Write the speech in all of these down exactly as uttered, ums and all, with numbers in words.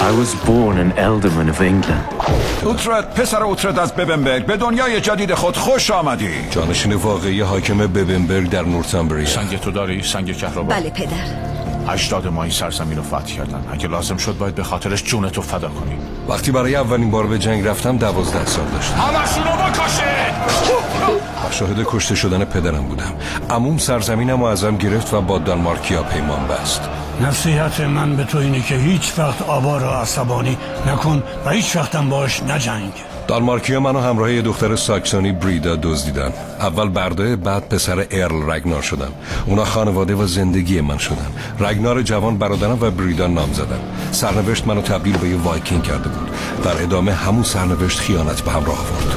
I was born in Ealdorman of England. اوترد، پسر اوترد از ببنبرگ، به دنیای جدید خود خوش آمدی. جانشین واقعی حاکم ببنبرگ در نورتامبری. سنگ تو داری؟ سنگ کهربا؟ بله پدر. هشتاد ما این سرزمین رو فتح کردن. اگه لازم شد باید به خاطرش جونتو فدا کنی. وقتی برای اولین بار به جنگ رفتم دوازده سال داشتم. همشونو بکشید! شاهد کشته شدن پدرم بودم. عموم سرزمینم رو ازم گرفت و با دانمارکیا پیمان بست. نصیحت من به تو اینه که هیچ وقت آبا را عصبانی نکن و هیچ وقتم باش نجنگ. دانمارکیا منو همراه یه دختر ساکسونی بریدا دزدیدن. اول برده، بعد پسر ارل رگنار شدم. اونا خانواده و زندگی من شدن. رگنار جوان برادرم و بریدا نام زدن. سرنوشت منو تبدیل به یه وایکینگ کرده بود. در ادامه همون سرنوشت خیانت به همراه آورد.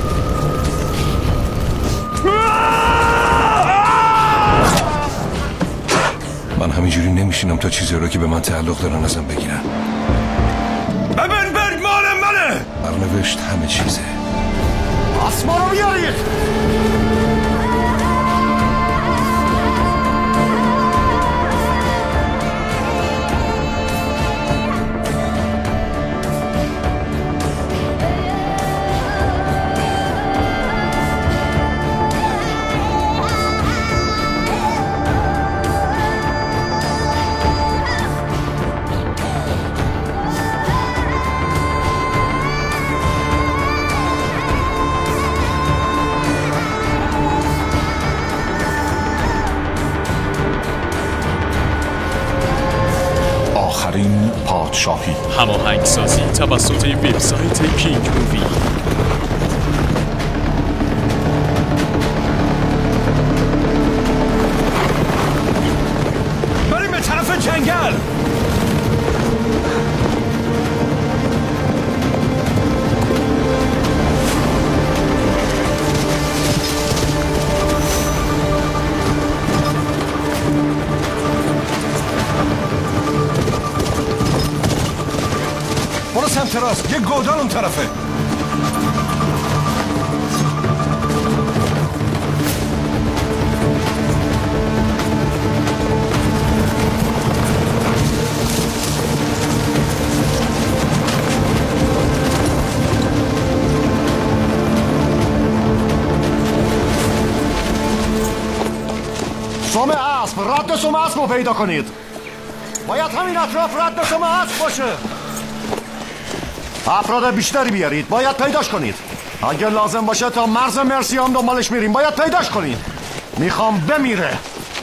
من همینجوری نمیشینم تا چیزی رو که به من تعلق دارن ازم بگیرن. ببنبرگ مال منه! سرنوشت همه چیزه. آسما رو بیارید! آخرین پادشاهی. هماهنگسازی توسط وبسایت کینگ مووی. بریم به طرف جنگل. برو سمت راست، یه گودال اون طرفه. سم اسب، رد سم اسب رو پیدا کنید. باید همین اطراف رد سم اسب باشه. افراد بیشتری بیارید، باید پیداش کنید. اگه لازم باشه تا مرز مرسیام دنبالش میریم، باید پیداش کنید. میخوام بمیره.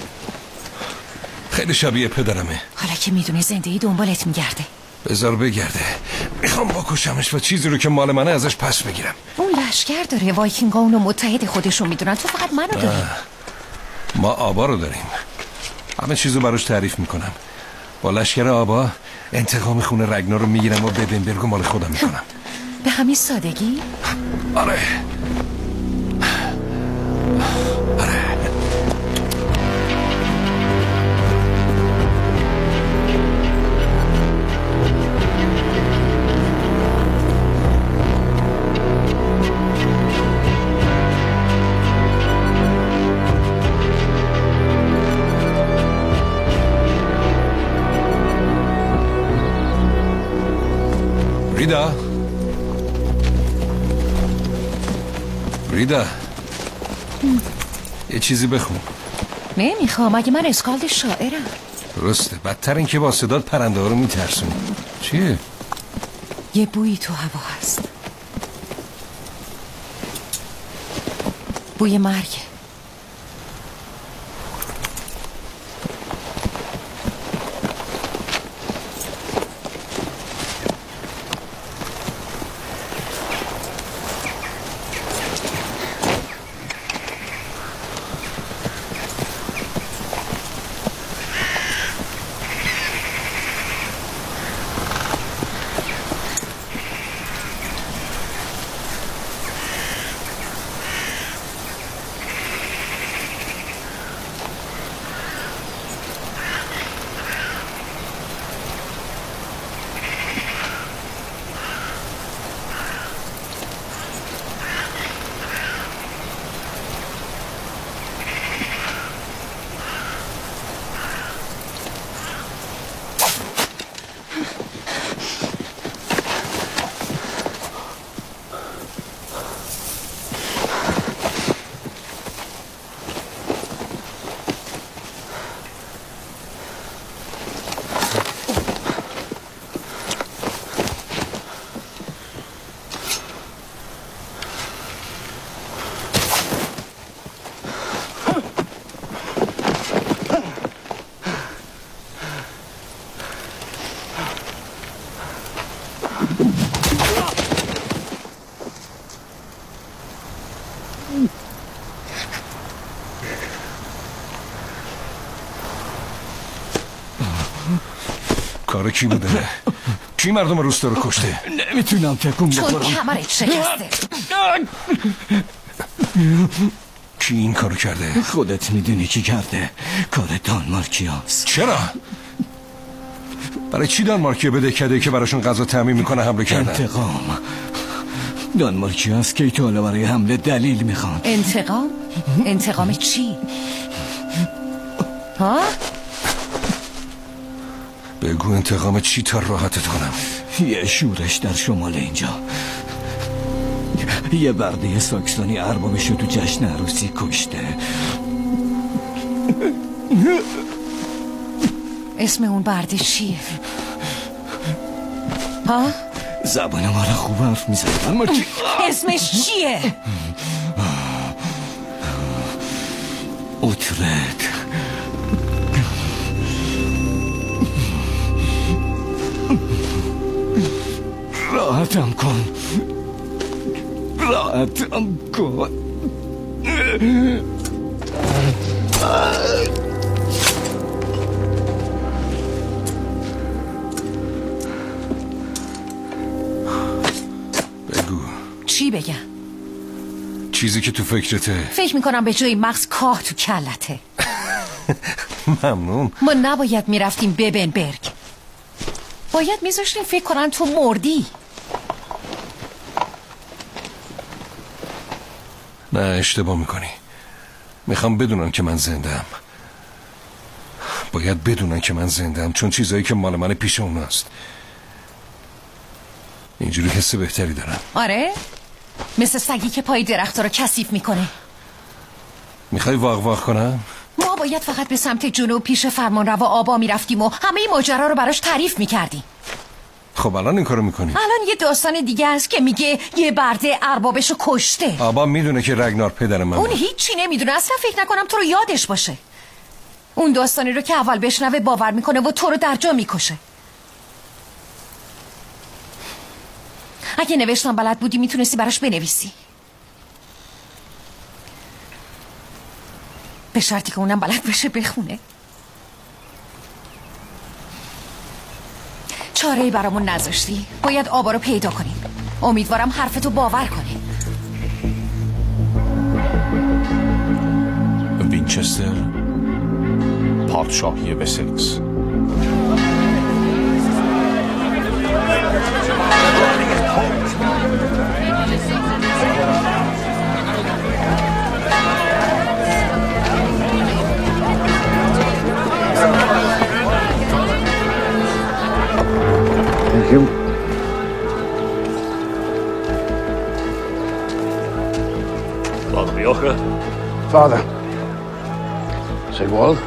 خیلی شبیه پدرمه. حالا که میدونی زندگی دنبالت میگرده. بذار بگرده. میخوام بکشمش و چیزی رو که مال منه ازش پس بگیرم. اون لشکر داره، وایکینگا اونو متحد خودشون میدونن، تو فقط منو داری. ما آبا رو داریم. همه چیزو براش تعریف میکنم. با لشکر آبا انتقام خونه رگنار رو میگیرم و ببنبرگ و مال خودم میکنم. به همین سادگی؟ آره آره ریدا ریدا یه چیزی بخون. نمیخوام، اگه من اسکالد شاعرم. درسته، بدتر این که با صدات پرنده ها رو میترسونی. چیه؟ یه بویی تو هوا هست، بوی مرگ. بالاخره کی بوده؟ کی مردم روستا رو کشته؟ نمیتونم تکون بخورم چون کمرت شکسته. کی این کارو کرده؟ خودت میدونی کی کرده. کار دانمارکیاست. چرا؟ برای چی دانمارکیا بده کده که براشون غذا تامین میکنه حمله کردن؟ انتقام. دانمارکیاست که تو حالا برای حمله دلیل میخوان. انتقام؟ انتقام چی؟ ها؟ بگو انتقام چی تا راحتت کنم. یه شورش در شمال اینجا. یه برده ساکسونی اربابشو تو جشن عروسی کشته. اسم اون برده چیه؟ ها؟ زبان ما را خوب حرف میزنه اما چی؟ اسمش چیه؟ اوترد. راحتم کن. راحتم کن. بگو. چی بگم؟ چیزی که تو فکرته. فکر میکنم به جای مغز کاه تو کلته. ممنون. ما نباید میرفتیم ببنبرگ. باید میذاشتیم فکر کنن تو مردی. نه اشتباه میکنی. میخوام بدونن که من زنده‌ام. باید بدونن که من زنده‌ام چون چیزایی که مال من پیش اوناست. اینجوری حس بهتری دارم. آره؟ مثل سگی که پای درخت رو کثیف میکنه. میخوای واق واق کنم؟ ما باید فقط به سمت جنوب پیش فرمانروا آبا میرفتیم و همه این ماجرا رو براش تعریف میکردیم. خب الان این کارو میکنی؟ الان یه داستان دیگه است که میگه یه برده اربابشو کشته. آبا میدونه که رگنار پدر من. اون هیچی نمیدونه. اصلا فکر نکنم تو رو یادش باشه. اون داستانی رو که اول بشنوه باور میکنه و تو رو در جا میکشه. اگه نوشتن بلد بودی میتونستی براش بنویسی. به شرطی که اونم بلد بشه بخونه. چاره‌ای برامون نذاشتی. باید آبا رو پیدا کنیم. امیدوارم حرفتو باور کنی. وینچستر، پادشاهی وسکس. Thank you. Father Bioka. Father. Sigwald.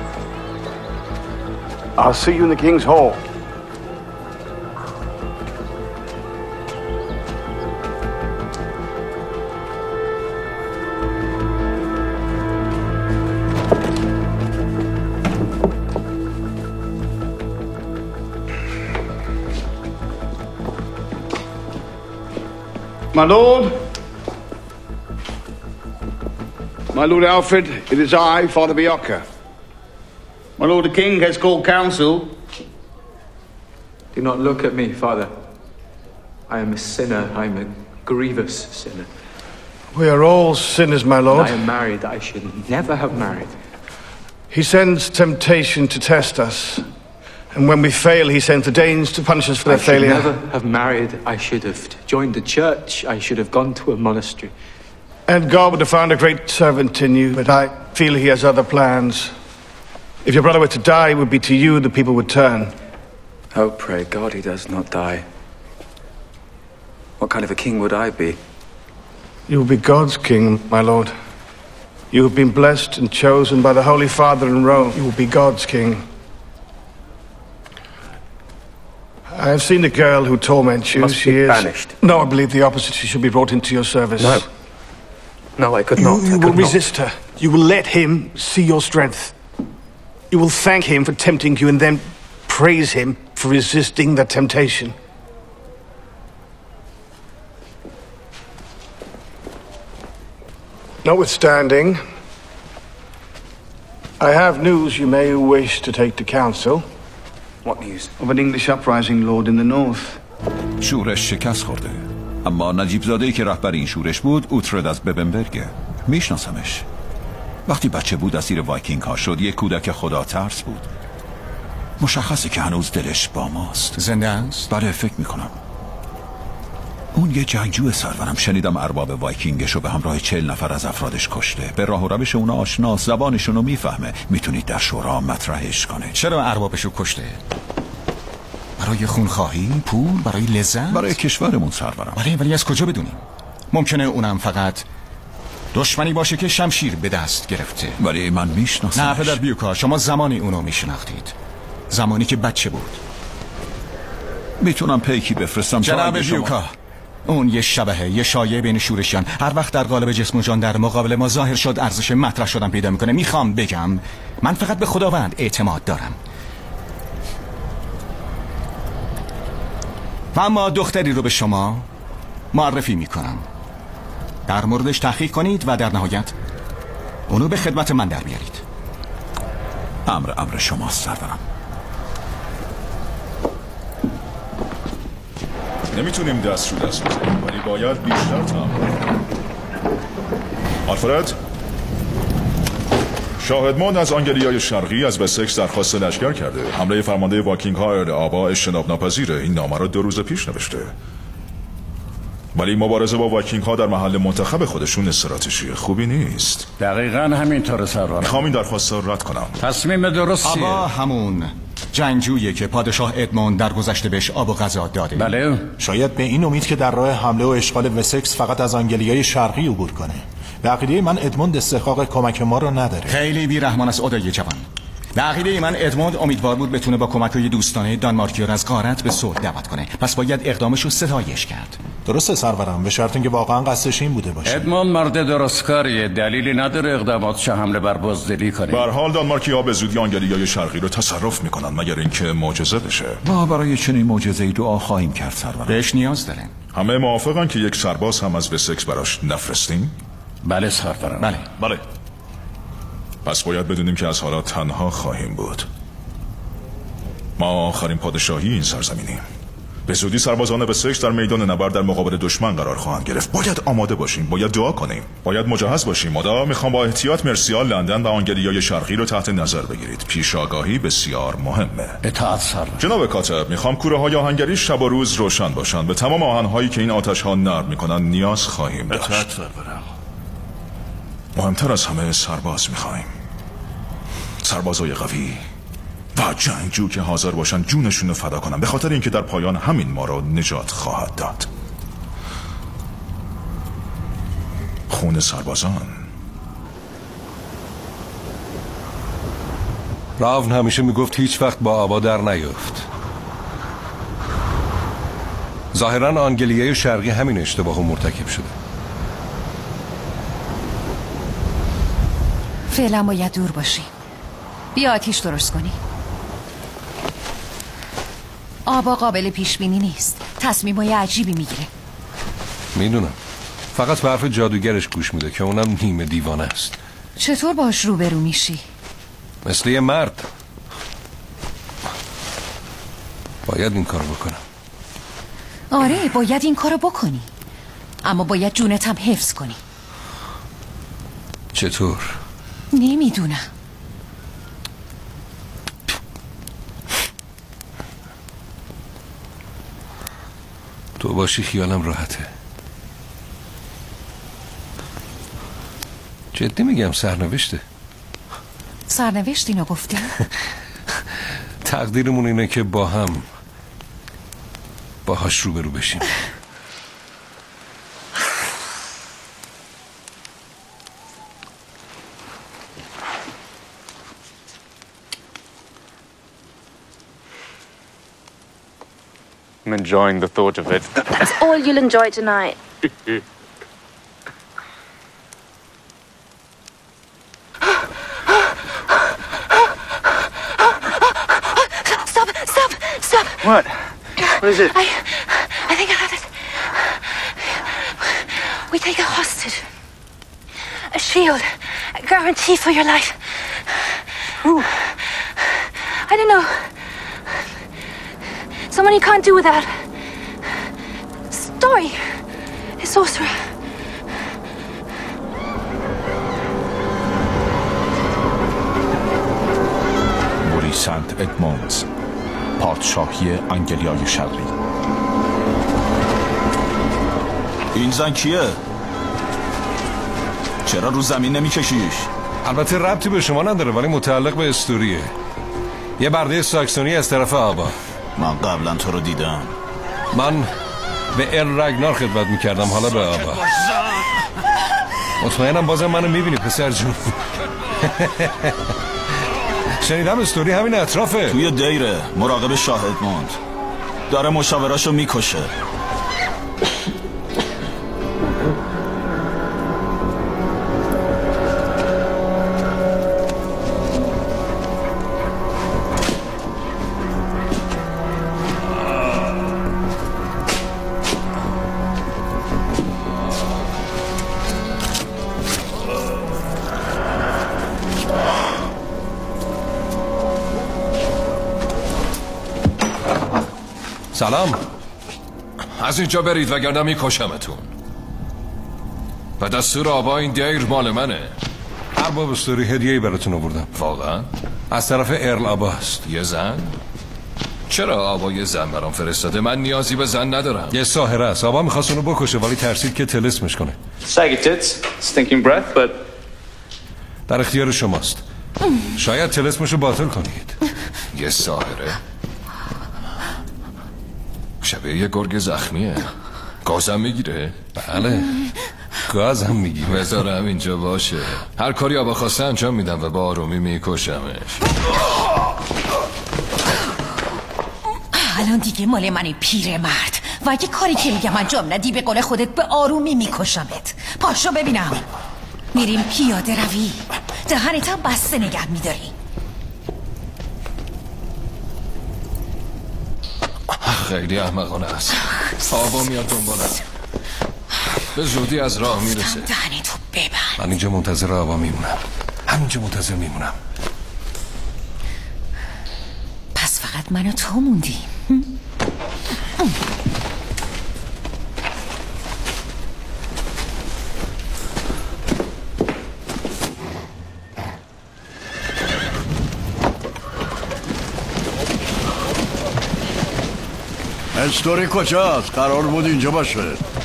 I'll see you in the King's Hall. My lord, my lord Alfred, it is I, Father Bioka. My lord the king has called council. Do not look at me, Father. I am a sinner. I'm a grievous sinner. We are all sinners, my lord. I am married. I should never have married. He sends temptation to test us. And when we fail, he sends the Danes to punish us for their I failure. I should never have married. I should have joined the church. I should have gone to a monastery. And God would have found a great servant in you, but I feel he has other plans. If your brother were to die, it would be to you the people would turn. Oh, pray God he does not die. What kind of a king would I be? You will be God's king, my lord. You have been blessed and chosen by the Holy Father in Rome. You will be God's king. I have seen the girl who torments you. Must she be is banished. No, I believe the opposite. She should be brought into your service. No. No, I could you, not. You I will could resist not. her. You will let him see your strength. You will thank him for tempting you and then praise him for resisting the temptation. Notwithstanding, I have news you may wish to take to council. What news? Of an English uprising lord in the north. شورش شکست خورده، اما نجیب زاده‌ای که رهبر این شورش بود اوترد از ببنبرگه. میشناسمش. وقتی بچه بود اسیر وایکینگ ها شد. یک کودک خدا ترس بود. مشخصه که هنوز دلش با ماست. زنده است؟ بله فکر میکنم. اون یه جنگجو سرورم. شنیدم ارباب وایکینگشو به همراه چهل نفر از افرادش کشته. به راه و روش اونا آشناست، زبانشونو میفهمه. میتونید در شورا مطرحش کنه. چرا اربابشو کشته؟ برای خونخواهی؟ پول؟ برای لذت؟ برای کشورمون سرورم. ولی ولی از کجا بدونیم؟ ممکنه اونم فقط دشمنی باشه که شمشیر به دست گرفته. ولی من میشناسمش. نه پدر بیوکا، شما زمانی اونو میشناختید، زمانی که بچه بود. میتونم پیکی بفرستم. جناب بیوکا، اون یه شبهه، یه شایعه بین شورشیان. هر وقت در قالب جسم و جان در مقابل ما ظاهر شد ارزش مطرح شدن پیدا میکنه. میخوام بگم من فقط به خداوند اعتماد دارم. و اما دختری رو به شما معرفی میکنم. در موردش تحقیق کنید و در نهایت اونو به خدمت من در بیارید. امر امر شماست سرورم. نمیتونیم دست رو دست بزنیم، ولی باید بیشتر تمرین کنیم. آلفرد، شاهدمند از آنگلیای شرقی از وسکس درخواست لشکر کرده. حمله فرمانده واکینگ ها ارل آبا اجتناب ناپذیره. این نامه را دو روز پیش نوشته. ولی مبارزه با واکینگ ها در محل منتخب خودشون استراتژی خوبی نیست. دقیقاً همینطور سرورم. میخوام این درخواست را رد کنم. تصمیم درستیه. آبا همون جنگجویی که پادشاه ادموند در گذشته بهش آب و غذا داده. بله. شاید به این امید که در راه حمله و اشغال وسکس فقط از آنگلیای شرقی عبور کنه. به عقیده من ادموند استحقاق کمک ما رو نداره. خیلی بی‌رحمان است اودای جوان. به عقیده من ادموند امیدوار بود بتونه با کمک‌های دوستانه دانمارکیا را از غارت به صلح دعوت کنه. پس باید اقدامش رو ستایش کرد. درسته سرورم، به شرط اینکه واقعا قصدش این بوده باشه. ادموند مرد درستکاریه، دلیلی نداره اقداماتش حمله بر بزدلی کنه. به هر حال دانمارکیا به زودی آنگلیای شرقی رو تصرف میکنن مگر اینکه معجزه بشه. ما برای چنین معجزه‌ای دعا خواهیم کرد سرورم. بهش نیاز داره. همه موافقن که یک سرباز هم از وسکس براش نفرستیم؟ بله سرورم. بله. بله. پس باید بدونیم که از حالا تنها خواهیم بود. ما آخرین پادشاهی این سرزمینیم. به زودی سربازان وسکس در میدان نبرد در مقابل دشمن قرار خواهند گرفت. باید آماده باشیم، باید دعا کنیم، باید مجهز باشیم. مدا میخوام با احتیاط مرسیا، لندن و آنگلیای شرقی رو تحت نظر بگیرید. پیش آگاهی بسیار مهمه. اطاعت سرور. جناب کاتب، میخوام کوره های آهنگری شب و روز روشن باشن. به تمام آهنهایی که این آتش ها نرم میکنن نیاز خواهیم داشت. اطاعت سرورم. مهمتر از همه سرباز میخوایم. سربازای قوی و جنگجو که حاضر باشن جونشون رو فدا کنن، به خاطر اینکه در پایان همین ما رو نجات خواهد داد. خون سربازان. راون همیشه میگفت هیچ وقت با آبا در نیفت. ظاهرا آنگلیای شرقی همین اشتباهو مرتکب شده. فعلا باید دور باشی. بیا آتیش درست کنی. آبا قابل پیش بینی نیست. تصمیمای عجیبی میگیره. میدونم. فقط به حرف جادوگرش گوش میده که اونم نیمه دیوانه است. چطور باش روبرو میشی؟ مثل یه مرد. باید این کار بکنم. آره باید این کارو بکنی، اما باید جونت هم حفظ کنی. چطور؟ نمیدونم. تو باشی خیالم راحته. جدی میگم سرنوشته. سرنوشت اینو گفتی؟ تقدیرمون اینه که با هم باهاش روبرو بشیم. I'm enjoying the thought of it. That's all you'll enjoy tonight. Stop! Stop! Stop! What? What is it? I, I think I have it. We take a hostage. A shield. A guarantee for your life. Who? I don't know. someone you can't do without. Story. It's Osra. موری سنت ادموندز، پادشاهی انگلیای شرقی. این زن کیه؟ چرا رو زمین نمیکشیش؟ البته ربطی به شما نداره ولی متعلق به استوریه. یه برده ساکسونی از طرف آبا. من قبلا تو رو دیدم. من به ارل رگنار خدمت میکردم، حالا به آبا. مطمئنم بازم منو میبینی پسر جون. شنیدم استوری همین اطرافه. توی دیره مراقب شاه ادموند داره مشاوراشو میکشه. سلام. از اینجا برید وگرنه میکشمتون. و دستور آبا این دیر مال منه. ارباب استوری هدیه‌ای براتون آوردم. واقعا؟ از طرف ارل آبا است. یه زن؟ چرا آبا یه زن برام فرستاده؟ من نیازی به زن ندارم. یه ساحره است. آبا میخواست اونو بکشه ولی ترسید که طلسمش کنه. Saggy tits, stinking breath, but در اختیار شماست. شاید طلسمشو باطل کنید. یه ساحره؟ شبیه یه گرگ زخمیه. گازم میگیره؟ بله گازم میگیره. بذارم اینجا باشه. هر کاری آبا خواسته انجام میدم و با آرومی میکشمش. الان دیگه مال منی پیر مرد و اگه کاری که میگم انجام ندی به قول خودت به آرومی میکشمت. پاشو ببینم. میریم پیاده روی. دهنت هم بسته نگه میداری. خیلی احمقانه است. آبا میاد دنبالم. به زودی از راه میرسه. دهنتو ببند. من اینجا منتظر آبا میمونم. همینجا منتظر میمونم. پس فقط من و تو موندیم. استوری کجاست؟ قرار بود اینجا باشه.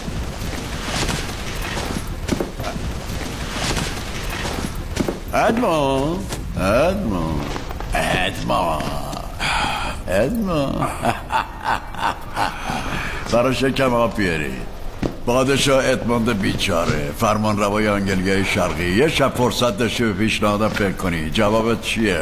ادمان ادمان ادمان ادمان برای شکم آب بیارید. پادشاه ادموند بیچاره فرمان روای انگلیای شرقی یه شب فرصت داشته به پیشنهادم فکر کنی. جوابت چیه؟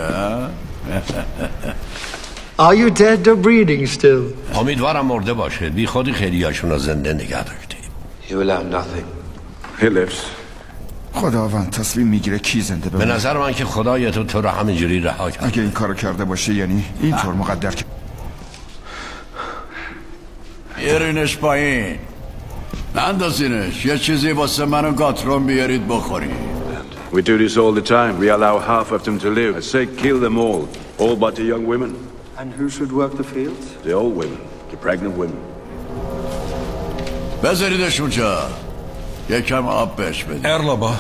Are you dead or breathing still? امیدوارم مرده باشه. بی خودی خیلی هاشون رو زنده نگه داشتیم. You allow nothing. He lives. خداوند تصمیم میگیره کی زنده بمونه. به نظر من که خدای تو تو رو همینجوری رها کرد. اگه این کارو کرده باشه یعنی اینطور مقدر که بیارینش پایین. نندازینش. یه چیزی واسه من و گاترون بیارید بخوریم. We do this all the time. We allow half of them to live. I say kill them all. All but the young women. And who should work the fields? The old women. The pregnant women. بذاریدش اونجا. یکم آب بهش بدید. ارلابا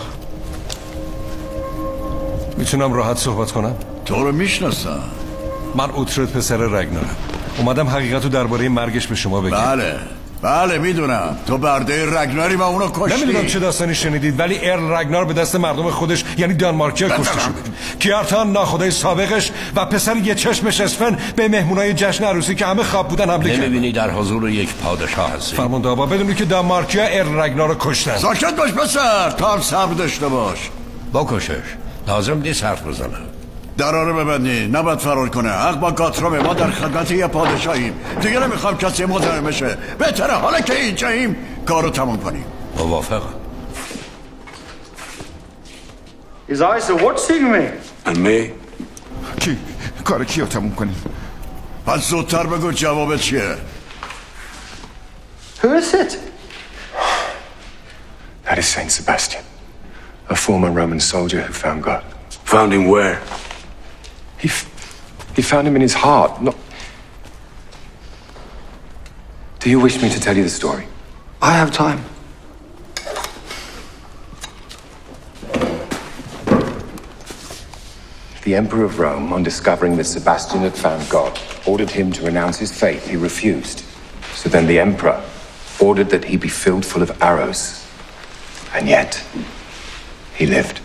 میتونم راحت صحبت کنم؟ تو رو میشناسم. من اوترد پسر رگنارم. اومدم حقیقتو درباره مرگش به شما بگم. بله بله میدونم. تو برده رگناری و اونو کشتی. نمیدونم چه داستانی شنیدید ولی ارل رگنار به دست مردم خودش یعنی دانمارکیا کشته شده. کیارتان ناخدای سابقش و پسر یه چشمش اسفن به مهمونای جشن عروسی که همه خواب بودن حمله کردن. نمیبینی در حضور یک پادشاه هستی؟ فرمانده آبا بدونی که دانمارکیا ارل رگنار رو کشتن. ساکت باش پسر. تا هم صبر داشته باش. بکشش. لازم نیست حرف بزنم. درا رو ببندی. نباید فرار کنه. حق با گاترومه. ما در خدمت یه پادشاهیم. دیگه نمیخوام کسی مزاحم بشه. بهتره حالا که اینجاییم کارو تموم کنیم. موافقم. His eyes are watching me. And me? کی؟ کار کیو تموم کنیم؟ پس زودتر بگو جواب چیه؟ Who is it? That is Saint Sebastian, a former Roman soldier who found God. Found him where? He, f- he found him in his heart, not... Do you wish me to tell you the story? I have time. The Emperor of Rome, on discovering that Sebastian had found God, ordered him to renounce his faith. He refused. So then the Emperor ordered that he be filled full of arrows. And yet, he lived.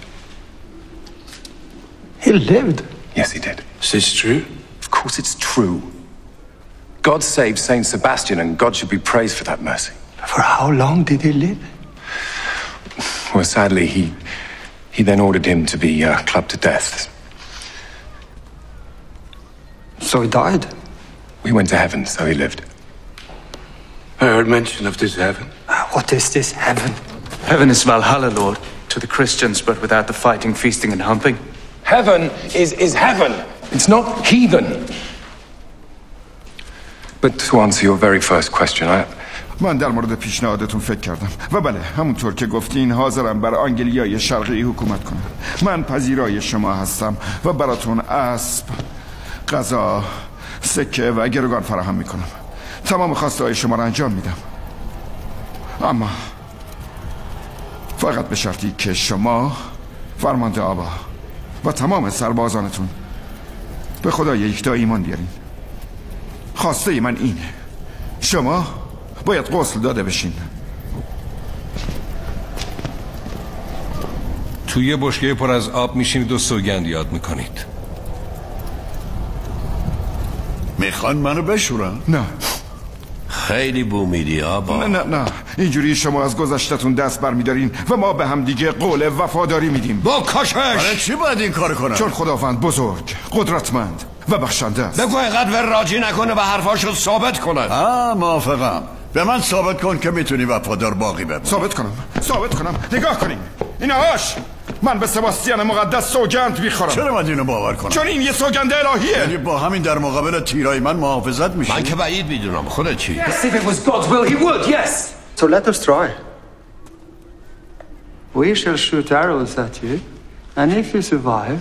He lived? Yes, he did. Is this true? Of course it's true. God saved Saint Sebastian, and God should be praised for that mercy. For how long did he live? Well, sadly, he he then ordered him to be uh, clubbed to death. So he died? We went to heaven, so he lived. I heard mention of this heaven. What is this heaven? Heaven is Valhalla, Lord, to the Christians, but without the fighting, feasting, and humping. Heaven is, is heaven. It's not heathen. But to answer your very first question, I... من در مورد پیشنهادتون فکر کردم و بله همونطور که گفتین حاضرم بر آنگلیای شرقی حکومت کنم. من پذیرای شما هستم و براتون اسب، غذا، سکه و گروگان فراهم میکنم. تمام خواسته های شما را انجام میدم، اما فقط به شرطی که شما، فرمانده آبا و تمام سربازانتون به خدای یکتا ایمان بیارین. خواسته من اینه، شما باید غسل داده بشین. توی بشکه پر از آب میشینید و سوگند یاد میکنید. میخوان منو بشورن؟ نه خیلی بومیدی آبا. نه نه نه اینجوری شما از گذشتتون دست برمیدارین و ما به هم دیگه قول وفاداری میدیم. با کشش برای چی باید این کار کنم؟ چون خداوند بزرگ، قدرتمند و بخشنده است. بگو اینقدر وراجی نکنه و حرفاشو ثابت کنه. آه موافقم. به من ثابت کن که میتونی وفادار باقی بمونی. ثابت کنم ثابت کنم نگاه کنیم اینهاش. من به سباستیان مقدس سوگند میخورم. چرا من اینو باور کنم؟ چون این یه سوگند الهیه. یعنی با همین در مقابل تیرای من محافظت میشی؟ من که بعید میدونم. خودت چی؟ Yes, if it was God's will, he would, yes. So let us try. We shall shoot arrows at you, and if you survive,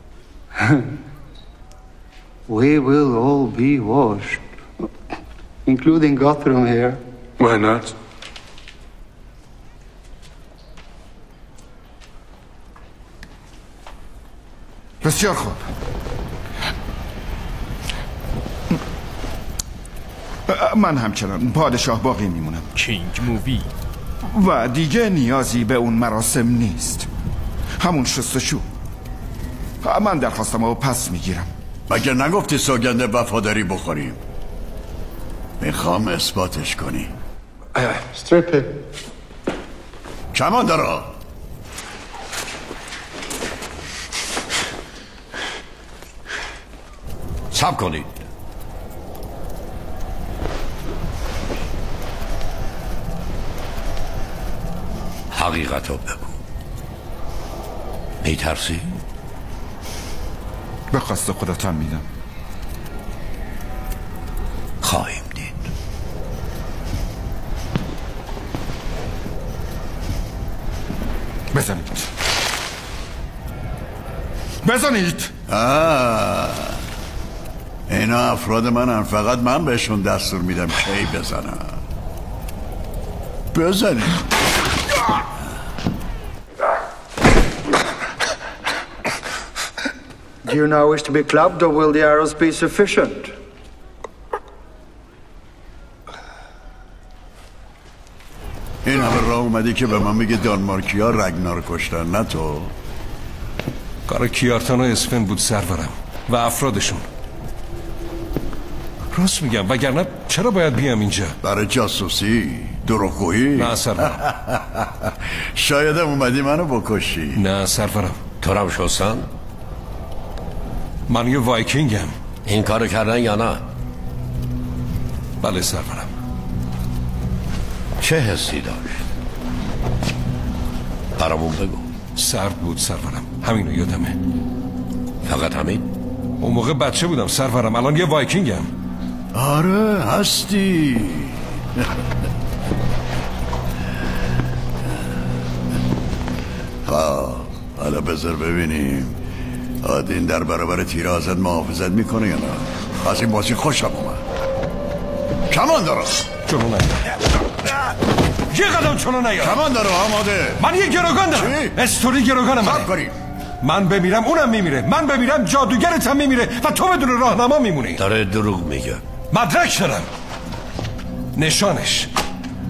we will all be washed, including Gothram here. Why not? بسیار خوب. من همچنان پادشاه باقی میمونم. کینگ مووی. و دیگه نیازی به اون مراسم نیست. همون شستشو. من درخواستم رو پس میگیرم. مگه نگفتی سوگند وفاداری بخوریم؟ میخوام اثباتش کنی. Strip it. کمان دارا. سب کنید. حقیقت رو بگو. میترسی؟ به خواست خودتان میدم. خواهیم دید. بزنید بزنید. آه اینا افراد منن، فقط من بهشون دستور میدم کی بزنن. بزنید. Do you now wish to be clubbed, or will the arrows be sufficient? این همه راه اومدی که به من میگه دانمارکیا رگنار کشتن، نه تو؟ کار کیارتان و اسفن بود سرورم و افرادشون. راست میگم، وگرنه چرا باید بیام اینجا؟ برای جاسوسی؟ دروغگویی؟ نه سرورم. شاید اومدی منو بکشی. نه سرورم. تو رم شستن؟ من یه وایکینگم. این کارو کردن یا نه؟ بله سرورم. چه حسی داشت؟ برامون بگو. سرد بود سرورم، همینو یادمه. فقط همین؟ اون موقع بچه بودم سرورم، الان یه وایکینگم. آره هستی. ها حالا بذار ببینیم آدین در برابر تیر ازت محافظت میکنه یا نه. از این بازی خوشم اومد. کمان دارم. جلو نیا یه قدم جلو نیا کمان داره آماده من یه گروگان دارم استوری گروگان منه من بمیرم اونم میمیره من بمیرم جادوگرت هم میمیره و تو بدون راهنما میمونی داره دروغ میگه مدرک دارم نشانش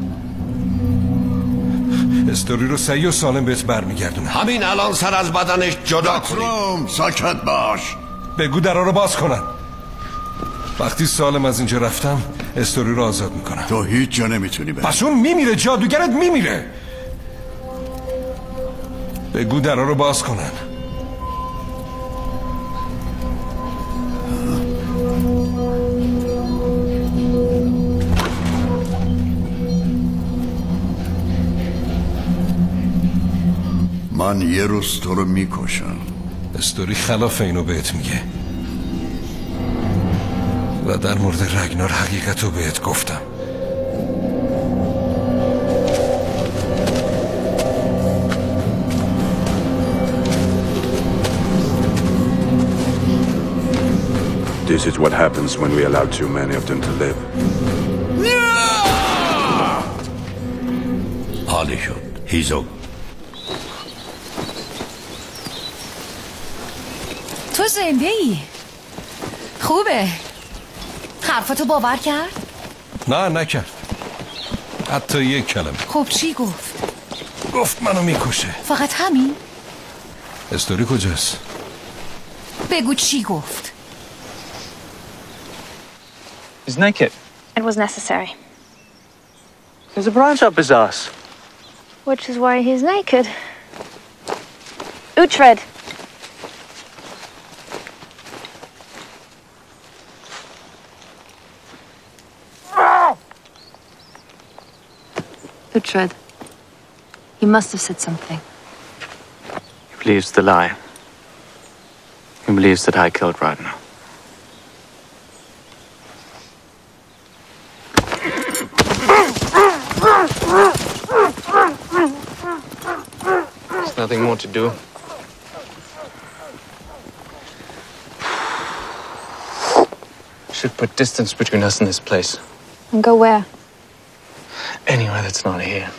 استوری رو صحیح و سالم بهت برمیگردونه همین الان سر از بدنش جدا کنی ساکت باش بگو درا رو باز کنن وقتی سالم از اینجا رفتم استوری رو آزاد میکنم تو هیچ جا نمیتونی بری پس اون میمیره جادوگرت میمیره بگو درا رو باز کنن من یه روز تو رو میکشم استوری خلاف اینو بهت میگه و در مورد رگنار حقیقت رو بهت گفتم This is what happens when we allow too many of them to live. حالی شد هیزو تو زنده ای خوبه حرفتو باور کرد؟ نه نکرد حتی یک کلمه خب چی گفت؟ گفت منو میکشه فقط همین؟ استوری کجاست؟ بگو چی گفت؟ He's naked. It was necessary. There's a branch up his ass. Which is why he's naked. Uhtred. Uhtred. You must have said something. He believes the lie. He believes that I killed Ragnar. There's nothing more to do. Should put distance between us and this place. And go where? Anywhere that's not here.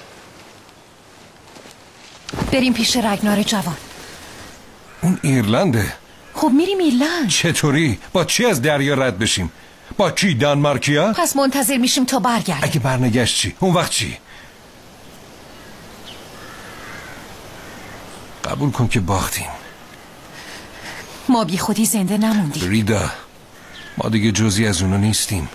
بریم پیش رگنار جوان. اون ایرلنده. خب میریم ایرلند. چطوری؟ با چی از دریا رد بشیم؟ با کی؟ دانمارکیا؟ پس منتظر میشیم تا برگرد. اگه برنگشت چی؟ اون وقت چی؟ قبول کن که باختیم. ما بی خودی زنده نموندیم. ریدا ما دیگه جزئی از اونو نیستیم.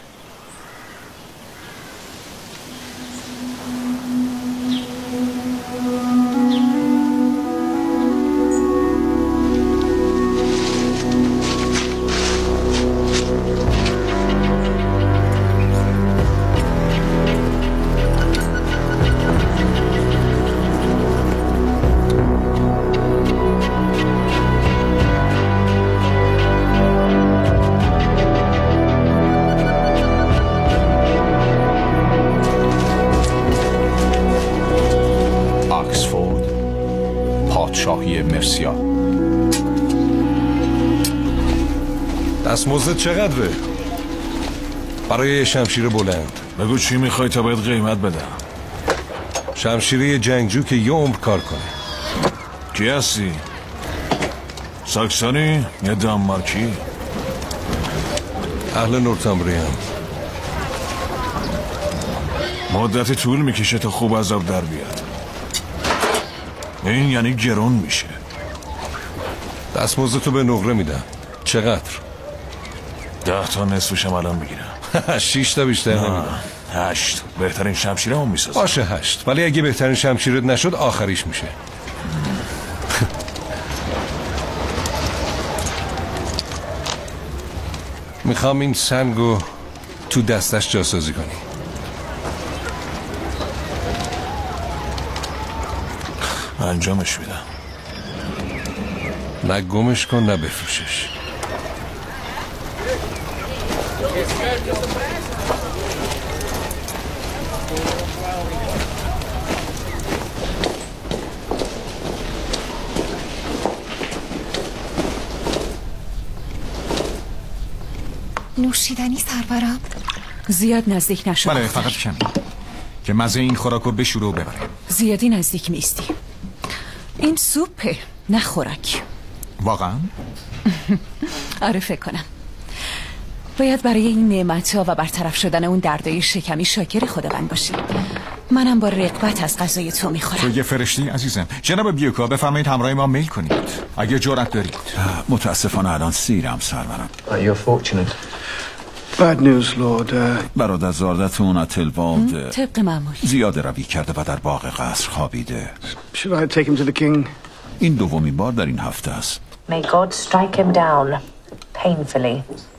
دستمزد چقدره؟ برای یه شمشیر بلند. بگو چی میخوای تا باید قیمت بدم. شمشیره جنگجو که یه عمر کار کنه. کی هستی؟ ساکسونی یا دانمارکی؟ اهل نورتامبریام. مدتی طول میکشه تا خوب از آب در بیاد. این یعنی گرون میشه. دستمزد تو به نقره میدم. چقدر؟ ده تا نصفشم الان میگیرم. شیش تا بیشتر نمیدم. هشت. بهترین شمشیره هم میسازم. باشه هشت. ولی اگه بهترین شمشیرت نشد آخریش میشه. میخوام این سنگو تو دستش جاسازی کنی. انجامش میدم. نه گمش کن نه بفروشش. نوشیدنی سرورم. زیاد نزدیک نشو. بله فقط کمی که مزه این خوراکو بشوره و ببره. زیادی نزدیک نیستی. این سوپه نه خوراک. واقعا؟ آره فکر کنم باید برای این نعمت‌ها و برطرف شدن اون دردای شکمی شاکر خداوند باشی. منم با رغبت از غذای تو میخورم. تو یه فرشتی عزیزم. جناب بیوکا بفرمایید همراه ما میل کنید اگه جرأت دارید. متاسفانه الان سیرم سرورم. You're fortunate. Bad news, Lord. Uh... برادر زادتون اتلوالد طبق معمول زیاده روی کرده و در باغ قصر خوابیده. Should I take him to the king? این دومین بار در این هفته است. May God strike him down painfully.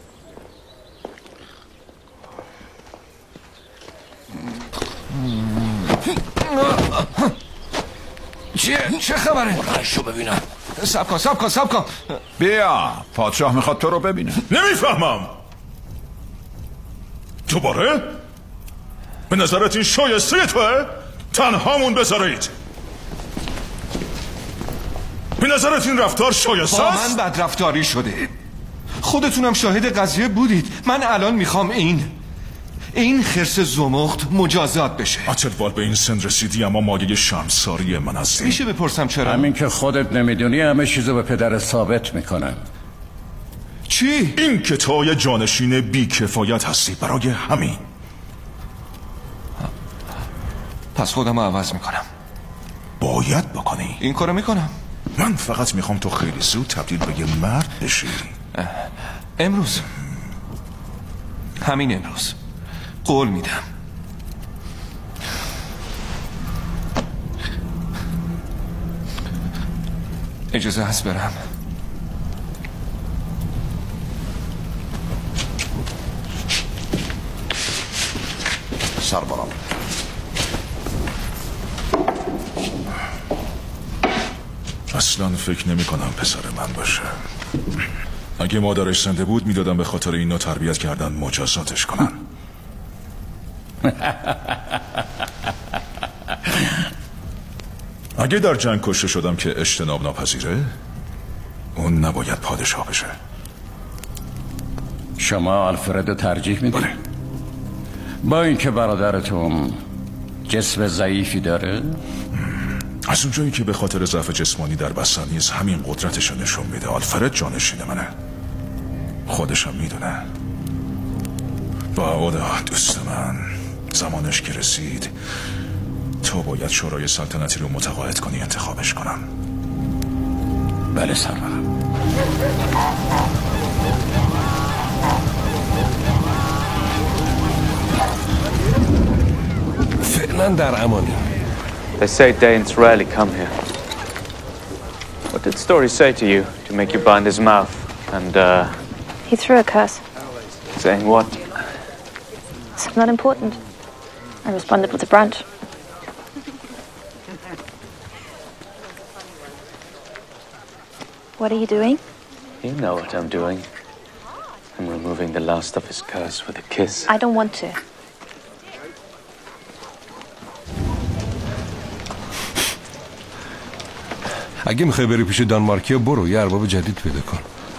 چیه؟ چه خبره؟ شو ببینم. سب کن سب کن سب کن. بیا پادشاه میخواد تو رو ببینه. نمیفهمم. دوباره؟ به نظرت این شایسته توه؟ تنهامون بذارید. به نظرت این رفتار شایسته است؟ با من بد رفتاری شده. خودتونم شاهد قضیه بودید. من الان میخوام این این خرس زمخت مجازات بشه. اتلوال به این سن رسیدی اما مایه شرمساری من هستی. میشه بپرسم چرا؟ همین که خودت نمیدونی همه چیزو به پدر ثابت میکنن. چی؟ این که تو یه جانشین بیکفایت هستی برای همین. پس خودم عوض میکنم. باید بکنی. این کارو میکنم. من فقط میخوام تو خیلی زود تبدیل به یه مرد بشی. امروز همین امروز قول میدم. اجازه هست برم؟ سربرم اصلا فکر نمی کنم پسر من باشه. اگه مادرش زنده بود میدادم به خاطر این نوع تربیت کردن مجازاتش کنن. اگه در جنگ کشته شدم که اجتناب ناپذیره، اون نباید پادشاه بشه. شما آلفرد ترجیح میدید؟ با اینکه برادرتون جسم ضعیفی داره؟ از اونجایی که به خاطر ضعف جسمانی در بستن نیز همین قدرتش نشون میده. آلفرد جانشین منه، خودشم میدونه. با اودا دوست من، زمانش که رسید تو باید شورای سلطنتی رو متقاعد کنی انتخابش کنم. بله سرورم. فعلا در امانی. They say Danes rarely come here. What did Story say to you to make you bind his mouth and, uh... He threw a curse. Saying what? It's not important. I responded with a branch. What are you doing? You know what I'm doing. I'm removing the last of his curse with a kiss. I don't want to. اگه میخوای بری پیش دانمارکیا برو، یه ارباب جدید پیدا کن.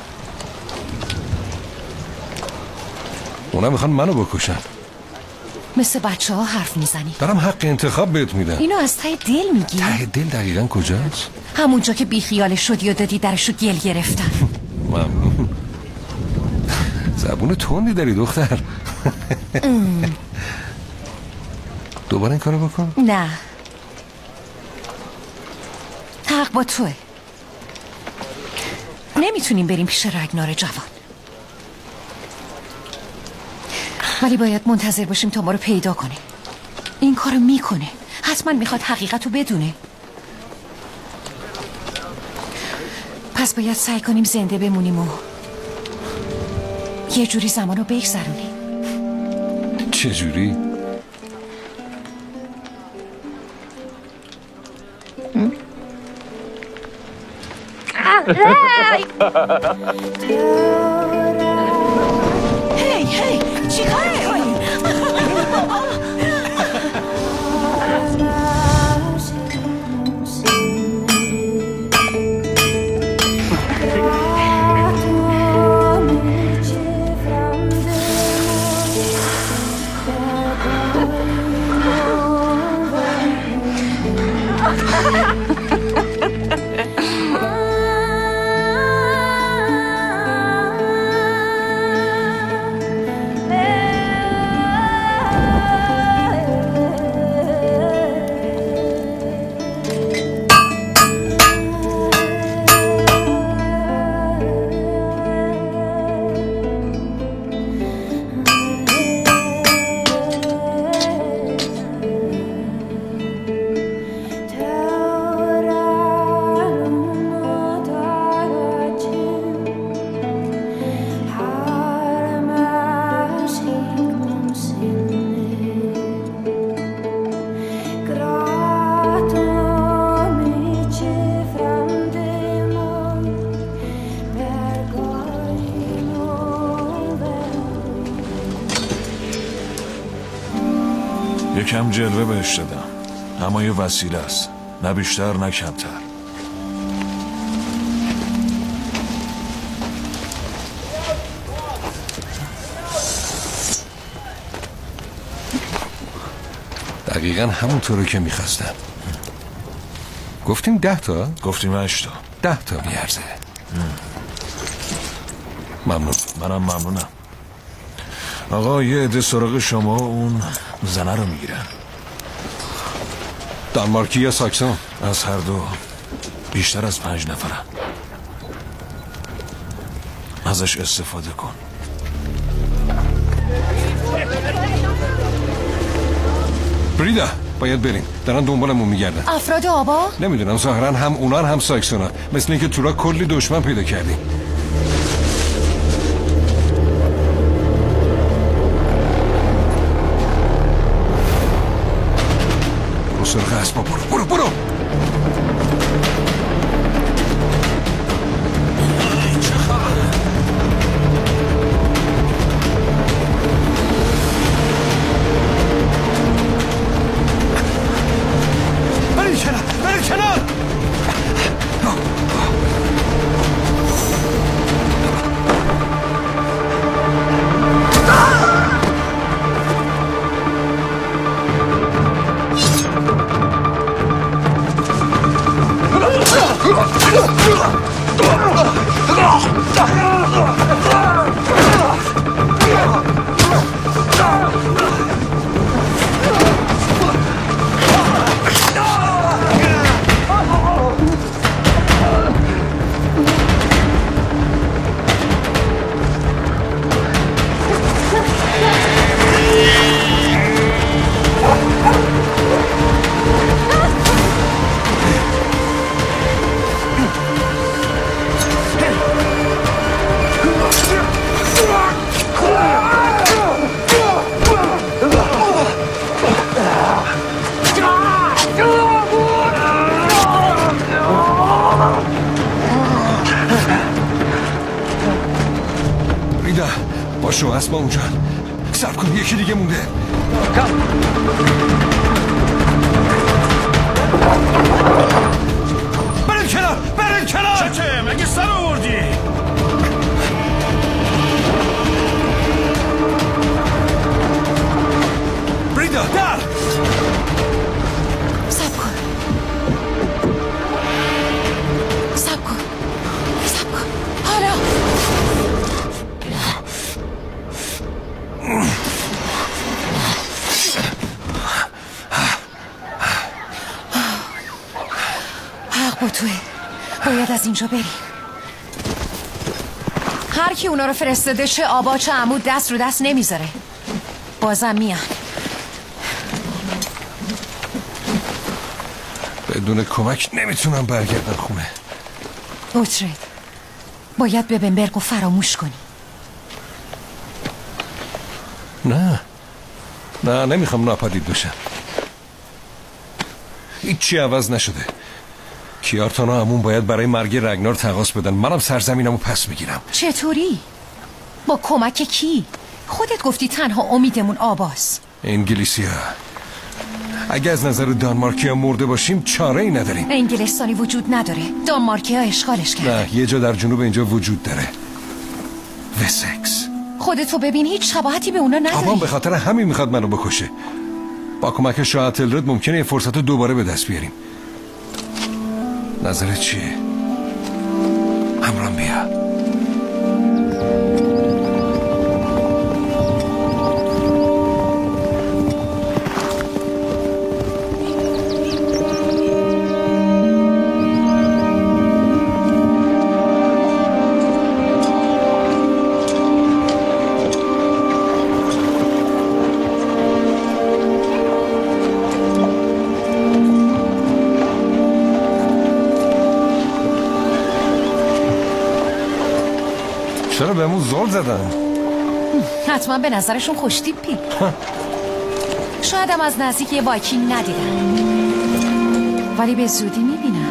اونا میخوان منو بکشن. مثل بچه ها حرف میزنی. دارم حق انتخاب بهت میدم. اینو از ته دل میگی؟ ته دل دقیقا کجاست؟ همونجا که بیخیال شدی و دادی درشو گل گرفتن. ممنون. زبون تندی داری دختر. دوباره این کارو بکن؟ نه، حق با توه. نمیتونیم بریم پیش رگنار جوان، ولی باید منتظر باشیم تا ما رو پیدا کنه. این کارو میکنه، حتما میخواد حقیقت رو بدونه. پس باید سعی کنیم زنده بمونیم و یه جوری زمان رو بگذرونیم. چه جوری؟ هی هی چی کار میکنی؟ یکم جلوه بهش دادم، اما یه وسیله است، نه بیشتر نه کمتر. دقیقا همونطوره که میخواستم. گفتیم ده تا؟ گفتیم هشت تا. ده تا میارزه. ممنون. منم ممنونم. آقا یه عده سراغ شما اون زنه رو میگیرن. دانمارکی یا ساکسون؟ از هر دو. بیشتر از پنج نفرن. ازش استفاده کن. بریدا باید بریم، دارن دنبالمون میگردن. افراد آبا؟ نمیدونم، ظاهرا هم اونان هم ساکسونا. مثل اینکه تو را کلی دشمن پیدا کردیم. برو سرخ اسبا، برو برو برو. باشو اسما اونجا. صبر کن، یکی دیگه مونده. بریم کنار، بریم کنار. چه مگه سر آوردی؟ بریدا در. صبر کن صبر کن صبر کن. حالا حق با توه، باید از اینجا بریم. هر کی اونا رو فرستاده، چه آبا چه عمود، دست رو دست نمیذاره. بازم میان. بدون کمک نمیتونم برگردم خونه. اوترد باید ببنبرگو فراموش کنی. نه نه نمیخوام ناپدید بشم. هیچی عوض نشده. کیارتانا همون باید برای مرگ رگنار تقاص بدن. منم سرزمینمو پس میگیرم. چطوری؟ با کمک کی؟ خودت گفتی تنها امیدمون آباست. انگلیسی ها. اگه از نظر دانمارکی ها مرده باشیم چاره ای نداریم. انگلستانی وجود نداره، دانمارکی ها اشغالش کرده. نه، یه جا در جنوب اینجا وجود داره. وسکس. خودتو ببین، هیچ شباهتی به اونا نداری. آبان به خاطر همین میخواد منو بکشه. با کمک شاه اتلرد ممکنه یه فرصت رو دوباره به دست بیاریم. نظرت چیه؟ همرام بیا. چرا بهمون زل زدن؟ حتما به نظرشون خوشتیپی. شاید هم از نزدیک یه وایکینگ ندیدن، ولی به زودی میبینن.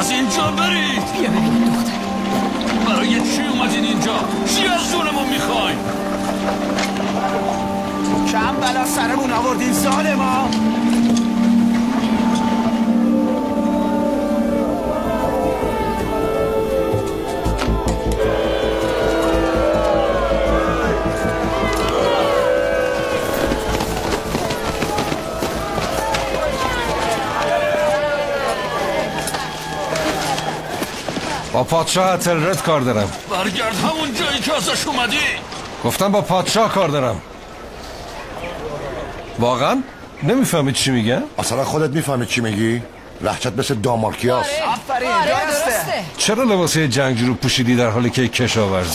از اینجا برید. بیا ببینیم دختر. برای چی اومدین اینجا؟ چی از جونمون میخواین؟ کم بلا سرمون آوردین ظالما. با پادشاه اتلرد کار دارم. برگرد همون جایی که ازش اومدی. گفتم با پادشاه کار دارم. واقعا نمیفهمید چی میگن؟ اصلا خودت میفهمید چی میگی؟ لهجت مثل دامارکیاست. آفرین درسته. چرا لباسه جنگجو رو پوشیدی در حالی که کشاورزی؟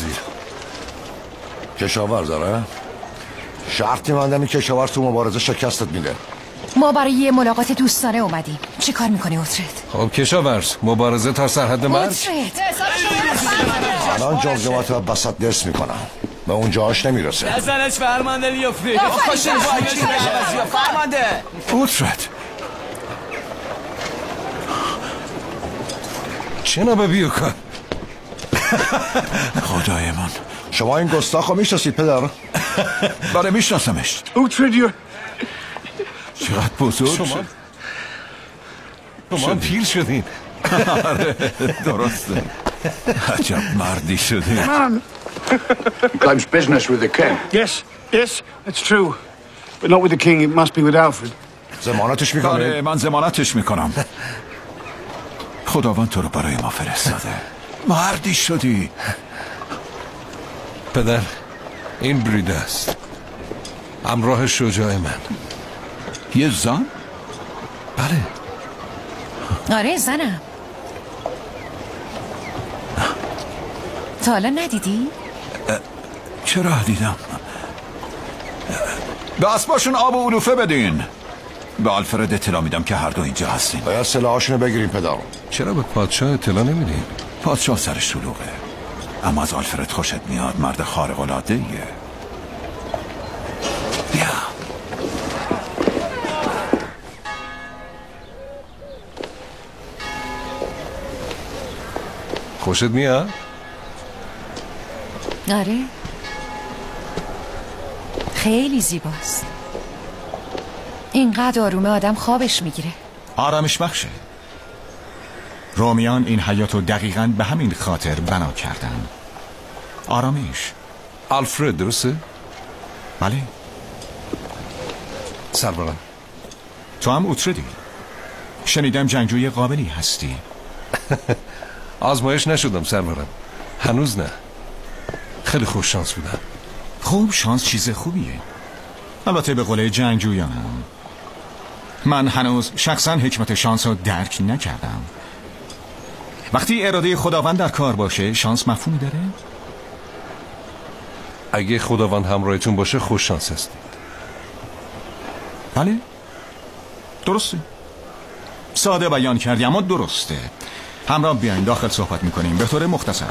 کشاورز داره؟ شرطی مندنی کشاورز تو مبارزه شکستت میده. ما برای یه ملاقات دوستانه اومدیم. چی کار میکنی اوترد؟ خب کشاورز مبارزه تا سرحد مرگ. اوترد الان جمجمات رو بسط درس میکنم. به اون جاهاش نمیرسه. نزنش فرمانده بیافتی. خوشین وایکی فرمانده. اوترد جناب بیوکا. خدای من، شما این گستاخو میشناسید پدر؟ بله میشناسمش. اوترد یو چقدر بزرگ شما شد. شما پیر شدین. آره درسته. عجب مردی شدی. Man. Claims business with the king. Yes, yes, it's true. But not with the king, it must be with Alfred. ضمانتش میکنه؟ آره من ضمانتش میکنم. خداوند تو رو برای ما فرستاده. مردی شدی. پدر این برید است، همراه شجاع من. یه زن؟ بله. آره زنم. تا حالا ندیدی؟ چرا دیدم؟ به اسباشون آب و علوفه بدین. به آلفرد اطلاع میدم که هر دو اینجا هستین. باید سلاحاشونو بگیریم پدر. چرا به پادشاه اطلاع نمیدین؟ پادشاه سر شلوغه، اما از آلفرد خوشت میاد. مرد خارق العاده ایه. بیا. خوشت میاد؟ آره خیلی زیباست. اینقدر آرومه آدم خوابش میگیره. آرامش بخشه. رومیان این حیاتو دقیقاً به همین خاطر بنا کردن. آرامش. آلفرد درسته؟ بله. سرورم تو هم اوتردی. شنیدم جنگجوی قابلی هستی. آزمایش نشدم سرورم، هنوز نه. خیلی خوش شانس بودم. خوب شانس چیز خوبیه، البته به قول جنگجویانم. من هنوز شخصا حکمت شانس رو درک نکردم. وقتی اراده خداوند در کار باشه شانس مفهومی داره؟ اگه خداوند همراهتون باشه خوش شانس هستی. بله درسته. ساده بیان کردی اما درسته. همراه بیاین داخل صحبت میکنیم به طور مختصر.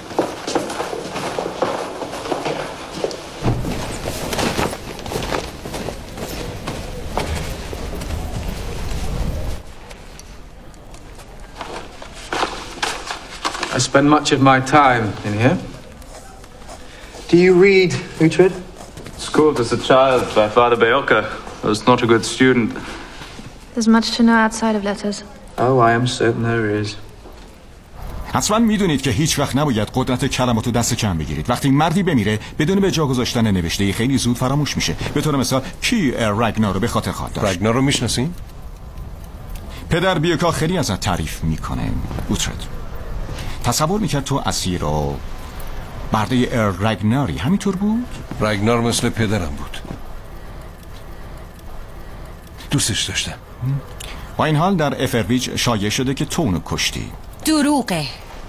I spend much of my time in here. Do you read, Uhtred? Schooled as a child by Father Beoka. I was not a good student. There's much to know outside of letters. Oh, I am certain there is. حتما میدونید که هیچ وقت نباید قدرت کلماتو دست کم بگیرید. وقتی مردی بمیره بدون به جا گذاشتن نوشته خیلی زود فراموش میشه. به طور مثال کی رگنار رو به خاطر خواهد داشت؟ رگنار رو میشناسین؟ پدر بیوکا خیلی ازت تعریف میکنه. اوترد تصور میکرد تو اسیر و برده ار رگناری همینطور بود؟ رگنار مثل پدرم بود، دوستش داشتم. با این حال در افرویج شایع شده که تو اونو کشتی. دروغه.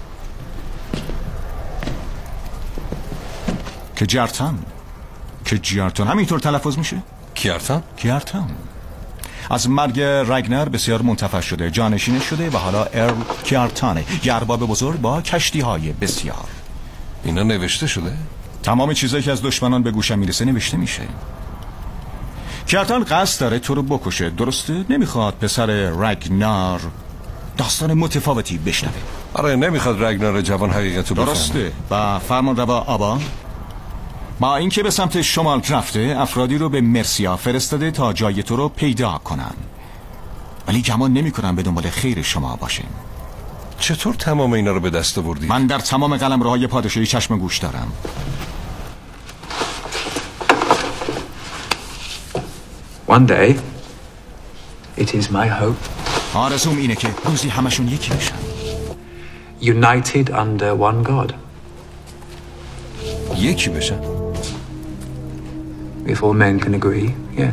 که جرتن که جرتن همینطور تلفظ میشه؟ کیارتان؟ کیارتان از مرگ رگنر بسیار منتفع شده، جانشین شده و حالا ارل کیارتانه، یه ارباب بزرگ با کشتی های بسیار. اینا نوشته شده؟ تمام چیزایی که از دشمنان به گوشم میرسه نوشته میشه. کیارتان قصد داره تو رو بکشه، درسته؟ نمیخواد پسر رگنار داستان متفاوتی بشنوه. آره نمیخواد رگنار جوان حقیقتو بفهمه. درسته. و فرمانروا آبا با اینکه به سمت شمال رفته افرادی رو به مرسیا فرستاده تا جای تو رو پیدا کنن، ولی گمان نمی‌کنم به دنبال خیر شما باشه. چطور تمام اینا رو به دست آوردی؟ من در تمام قلمروهای پادشاهی چشم گوش دارم. One day, it is my hope. آرزوم اینه که روزی همشون یکی بشن. United under one God. یکی بشن؟ If all men can agree, yes.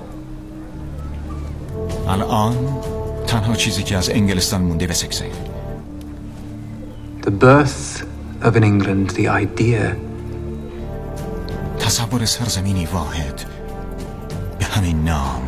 الان تنها چیزی که از انگلستان مونده وسکسه. The birth of an England, the idea. تصور سرزمینی واحد به همین نام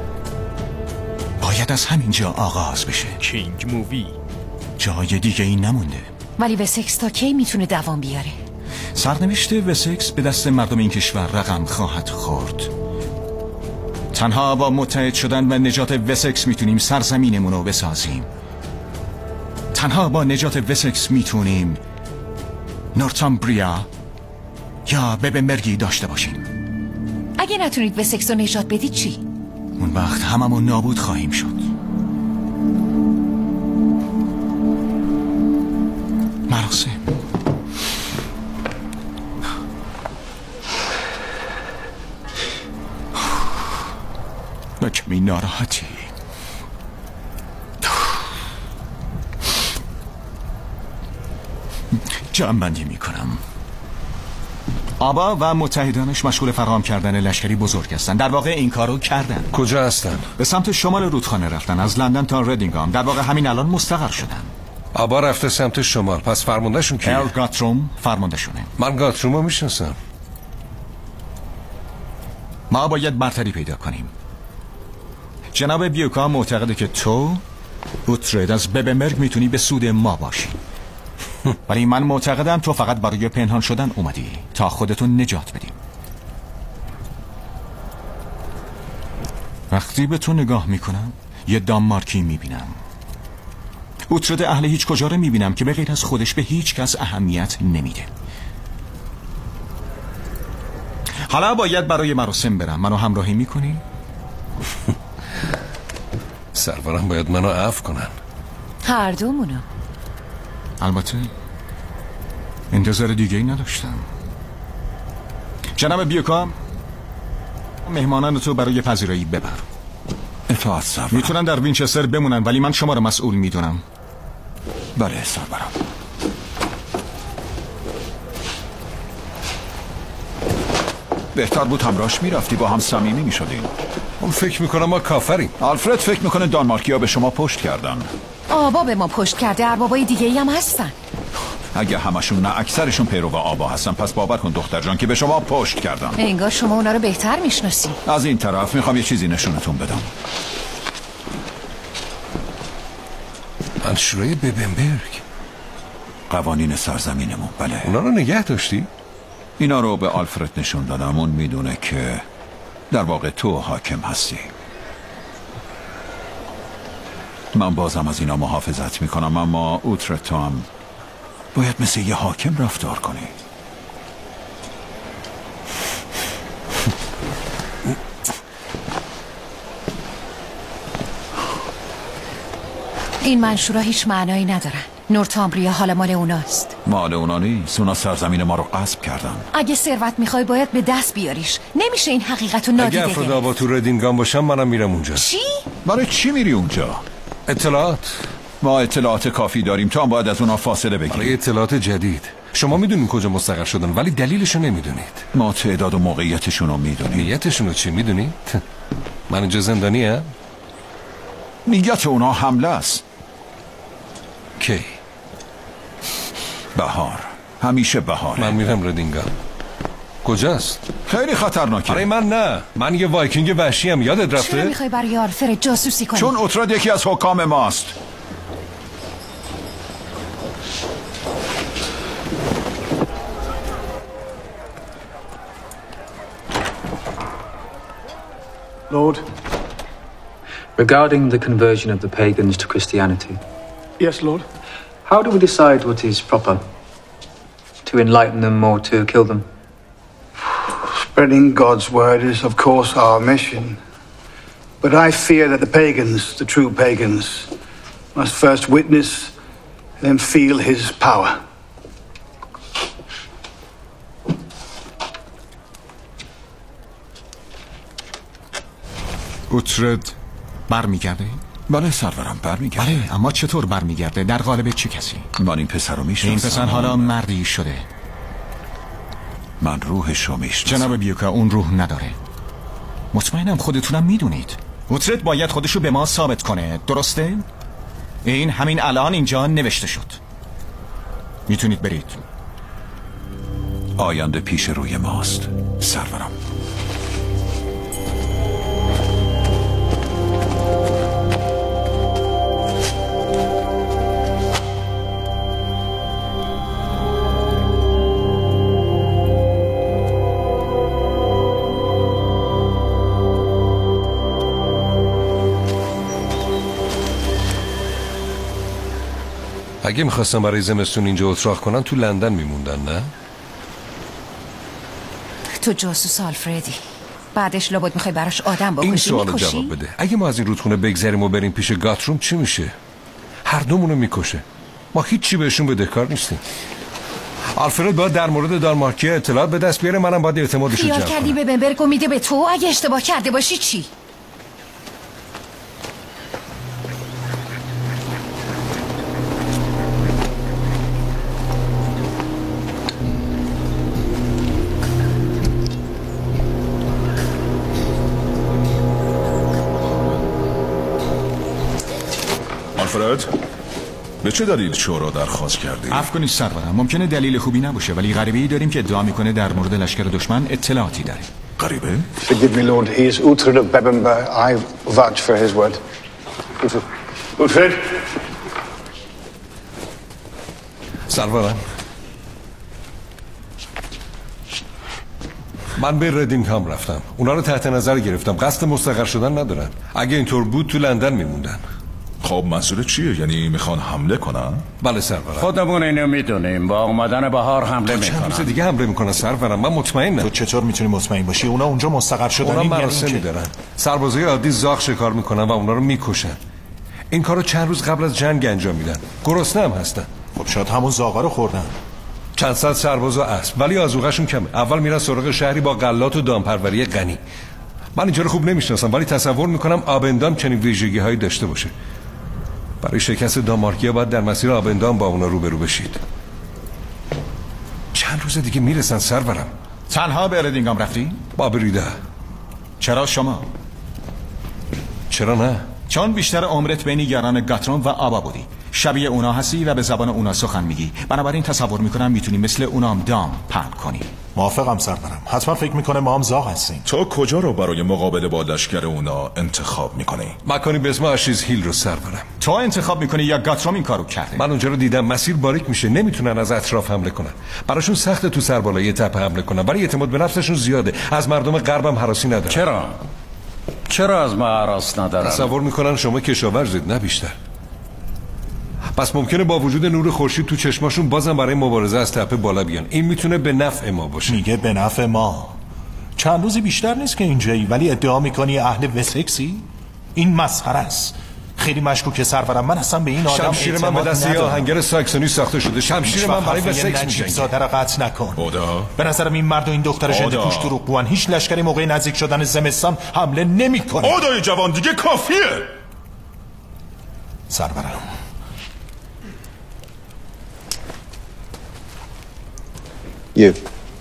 باید از همینجا آغاز بشه. کینگ مووی. جای دیگه این نمونده. ولی وسکس تا کی میتونه دوام بیاره؟ سرنوشت وسکس به دست مردم این کشور رقم خواهد خورد. تنها با متحد شدن و نجات وسکس میتونیم سرزمینمون رو بسازیم. تنها با نجات وسکس میتونیم نورتامبریا یا ببنبرگی داشته باشیم. اگه نتونید وسکس رو نجات بدید چی؟ اون وقت هممون نابود خواهیم شد. مراسم و کمی ناراحتی. جمع بندی می کنم. آبا و متحدانش مشغول فراهم کردن لشکری بزرگ هستن. در واقع این کارو کردن. کجا هستن؟ به سمت شمال رودخانه رفتن. از لندن تا ردینگام. در واقع همین الان مستقر شدن. آبا رفته سمت شمال. پس فرماندهشون کیه؟ ارل گاتروم فرماندهشونه. من گاتروم رو میشناسم. ما باید برتری پیدا کنیم. جناب بیوکا معتقده که تو اوترد از ببنبرگ میتونی به سود ما باشی. ولی من معتقدم تو فقط برای پنهان شدن اومدی تا خودتون نجات بدیم. وقتی به تو نگاه میکنم یه دانمارکی میبینم. اوترد اهل هیچ کجا رو میبینم که به غیر از خودش به هیچ کس اهمیت نمیده. حالا باید برای مراسم برم. منو همراهی میکنی؟ سرورم باید منو عفو کنن. هر دومونو. البته انتظار دیگه ای نداشتم. جناب بیوکا مهمانان تو برای پذیرایی ببر. اطاعت سرورم. میتونن در وینچستر بمونن ولی من شما رو مسئول میدونم. بله سرورم. بهتر بود همراهش میرفتی، با هم صمیمی میشدین. اون فکر میکنم ما کافریم. آلفرد فکر میکنه دانمارکیا به شما پشت کردن. آبا به ما پشت کرده، اربابای دیگه ای هم هستن. اگه همشون نه اکثرشون پیرو آبا هستن پس باور کن دختر جان که به شما پشت کردن. انگار شما اونا رو بهتر میشناسی. از این طرف میخوام یه چیزی نشونتون بدم. منشوره ببنبرگ، قوانین سرزمینمون. بله. اونا رو نگه داشتی؟ اینا رو به آلفرد نشون دادم. اون میدونه که در واقع تو حاکم هستی. من بازم از اینا محافظت میکنم، اما اوترد تو هم باید مثل یه حاکم رفتار کنی. این منشورا هیچ معنایی ندارن. نورتامبریا حالا مال اوناست. مال اونا نیست، اونا سرزمین ما رو غصب کردن. اگه ثروت میخوای باید به دست بیاریش. نمیشه این حقیقت رو نادیده گرفت. اگه افراد آبا تو ردینگام باشم منم میرم اونجا. چی؟ برای چی میری اونجا؟ اطلاعات. ما اطلاعات کافی داریم، تو هم باید از اونا فاصله بگیری. برای اطلاعات جدید. شما میدونین کجا مستقر شدن ولی دلیلشو نمیدونید. ما تعداد و موقعیتشون رو میدونیم. نیتشون رو چی میدونید؟ من اینجا زندانیه؟ نیت اونا حمله است. کی؟ بهار. همیشه بهاره. من میرم ردینگام. کجاست؟ خیلی خطرناکه. برای من نه، من یه وایکینگ وحشی ام. یادت رفته؟ چرا میخوای برای آلفرد جاسوسی کنی؟ چون اوترد یکی از حکام ماست. Lord, regarding the conversion of the pagans to Christianity, Yes, Lord. How do we decide what is proper? To enlighten them or to kill them? Spreading God's word is, of course, our mission. But I fear that the pagans, the true pagans, must first witness and then feel his power. اوترد برمیگرده؟ بله سرورم برمیگرده. بله، اما چطور برمیگرده؟ در قالب چه کسی؟ من این پسر رو میشناسم. این پسر حالا مردی شده. من روحش رو میشناسم. جناب بیوکا اون روح نداره. مطمئنم خودتونم میدونید. اوترد باید خودشو به ما ثابت کنه، درسته؟ این همین الان اینجا نوشته شد. میتونید برید. آینده پیش روی ماست سرورم. اگه میخواستم برای زمستون اینجا اتراق کنن تو لندن میموندن، نه؟ تو جاسوس آلفردی. بعدش لابد میخوای براش آدم بکشی. این سوالو جواب بده. اگه ما از این رودخونه بگذریم و بریم پیش گاتروم چی میشه؟ هر دومونو میکشه. ما هیچی بهشون بدهکار نیستیم. آلفرد باید در مورد دانمارکیا اطلاعات به دست بیاره، منم باید اعتمادشو جلب کنم. خیال کردی ببنبرگ میده به تو؟ اگه اشتباه کرده باشی چی؟ آلفرد، به چه دلیل شورا درخواست کردی؟ عفو کنید سرورم، ممکنه دلیل خوبی نباشه، ولی غریبه‌ای داریم که ادعا میکنه در مورد لشکر دشمن اطلاعاتی داره. غریبه؟ Forgive me, Lord. He is Uhtred of Bebbanburg. I vouch for his word. Uhtred. سرورم، من به ردینگهام رفتم. اونا رو تحت نظر گرفتم. قصد مستقر شدن ندارن. اگه اینطور بود تو لندن میموندن. خب منظور چیه؟ یعنی میخوان حمله کنن؟ بله سرورم. خودمون اینو میدونیم. با اومدن بهار حمله میکنن. چند روز دیگه حمله میکنن سرورم. من مطمئنم. تو چطور میتونی مطمئن باشی؟ اونا اونجا مستقر شدن. اونا مراسمی دارن. سربازای عادی زاغ شکار میکنن و اونا رو میکشن. این کارو چند روز قبل از جنگ انجام میدن. گرسنه هم هستن. خب شاید همون زاغا رو خوردن. چند صد سرباز و اسب، ولی آذوقه‌شون کمه. اول میرن سراغ شهری با غلات و دامپروری غنی. من اینجا رو خوب نمیشناسم، ولی تصور میکنم آبندام چنین ویژگی‌هایی داشته باشه. برای شکست دانمارکیا باید در مسیر آبندام با اونا روبرو بشید. چند روز دیگه میرسن سرورم. تنها به ردینگهام رفتی؟ با بریده. چرا شما؟ چرا نه؟ چون بیشتر عمرت بین یاران گاتروم و آبا بودی. شبیه اونا هستی و به زبان اونا سخن میگی. بنابراین تصور میکنم میتونی مثل اونام دام پهن کنی. موافقم سرورم. حتما فکر میکنه ما هم زاغ هستیم. تو کجا رو برای مقابله با لشکر اونا انتخاب میکنی؟ مکانی به اسم آشیز هیل رو سرورم. تو انتخاب میکنی یا گاتروم این کارو کرده؟ من اونجا رو دیدم، مسیر باریک میشه، نمیتونن از اطراف حمله کنن. براشون سخته تو سربالای تپه حمله کنن، ولی اعتماد به نفسشون زیاده. از مردم غربم هراسی ندارن. چرا؟ چرا از ما هراس ندارن؟ تصور میکنن شما کشاورزید، نه بیشتر. پس ممکنه با وجود نور خورشید تو چشماشون بازم برای مبارزه از تپه بالا بیان. این میتونه به نفع ما باشه. میگه به نفع ما. چند روزی بیشتر نیست که اینجایی، ولی ادعا میکنی اهل وسکسی؟ این مسخره است. خیلی مشکوکه سرورم. من اصلا به این آدم شمشیر من به دست یه آهنگر ساکسونی ساخته شده. شمشیر من برای وسکس نجیب زاده را قطع نکن. اودا. به نظرم این مرد و این دختر ژنده پوش دروغگوان. هیچ لشکری موقع نزدیک شدن زمستان حمله نمیکنه. اودای جوان دیگه کافیه. سرورم، You.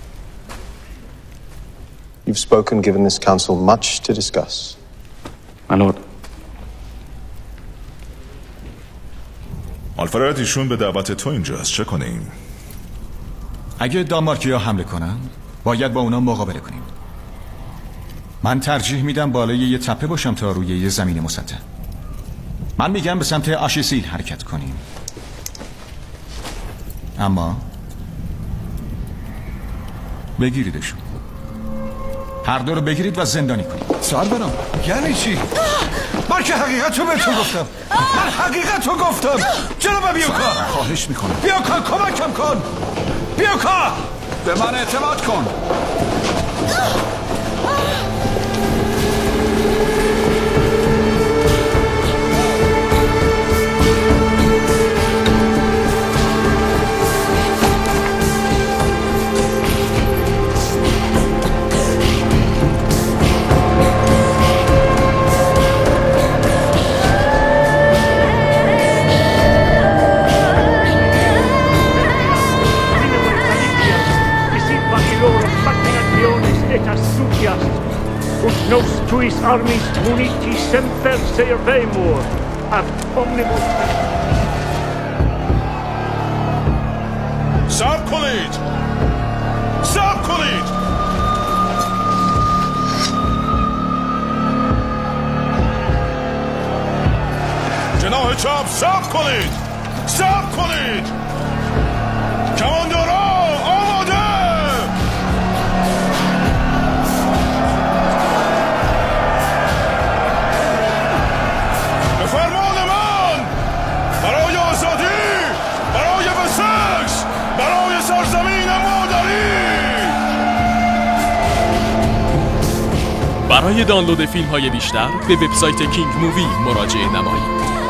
You've spoken, given this council much to discuss. My lord. آلفرد، ایشون به دعوت تو اینجاست. چه کنیم؟ اگه دانمارکیا حمله کنن باید با اونا مقابله کنیم. من ترجیح میدم بالای یه تپه باشم تا روی یه زمین مسطح. من میگم به سمت آشیسیل حرکت کنیم. اما بگیریدشون. هر دو رو بگیرید و زندانی کنید. سرورم، یعنی چی؟ من من که حقیقت رو بهتون گفتم. من حقیقت رو گفتم. جناب بیوکا خواهش میکنم بیوکا کمکم کن. بیوکا به من اعتماد کن. Ut nos tuis armis muniti semper servemur, ad omnibus... صبر کنید! صبر کنید! جناح چپ صبر کنید! صبر کنید! کماندارا آماده! برای دانلود فیلم های بیشتر به وبسایت کینگ مووی مراجعه نمایید.